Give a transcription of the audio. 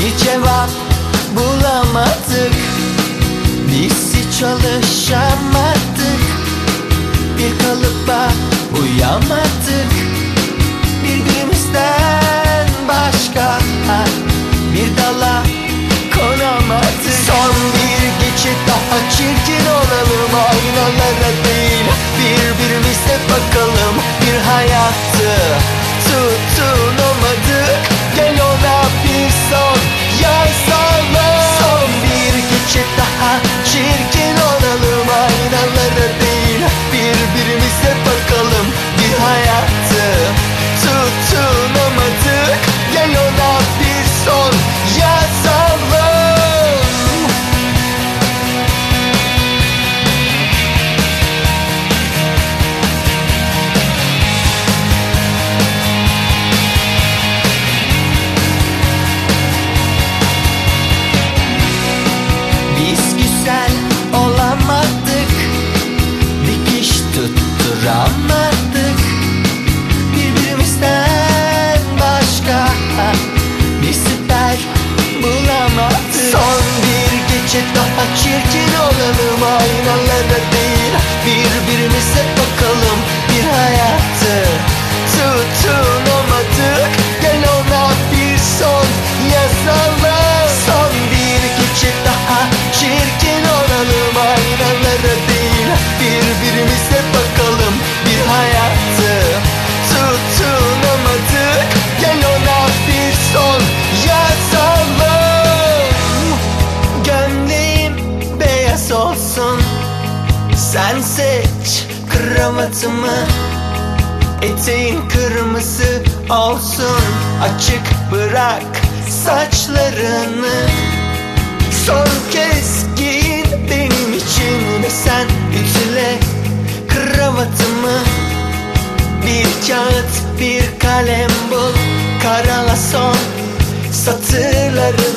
bir cevap bulamadık. Biz hiç çalışamadık, bir kalıba uyamadık. Birbirimizden başka bir dala konamadık. Son bir geçit daha, çirkin olalım, aynalara değil birbirimize bakalım. Bir hayattı tutunamadık, gel ona bir son yazalım. Son bir geçit daha, çirkin olalım, aynalara değil birbirimize bakalım. Bir hayattı tutunamadık, gel ona bir son yazalım. Biz güzel olamadık, dikiş tutturamadık. Birbirimizden başka bir siper bulamadık. Son bir gece daha, çirkin olalım, aynalara değil birbirimize bakalım. Bir hayattı tutunamadık, gel ona bir son yazalım. Son bir gece daha, çirkin olalım, aynalara değil birbirimize bakalım. Bir hayattı tutunamadık, gel ona bir son yazalım. Gömleğim beyaz olsun, sen seç kravatımı. Eteğin kırmızı olsun, açık bırak saçlarını. Son kez giyin benim için ve sen ütüle kravatımı. Bir kağıt, bir kalem bul, karala son satırlarını.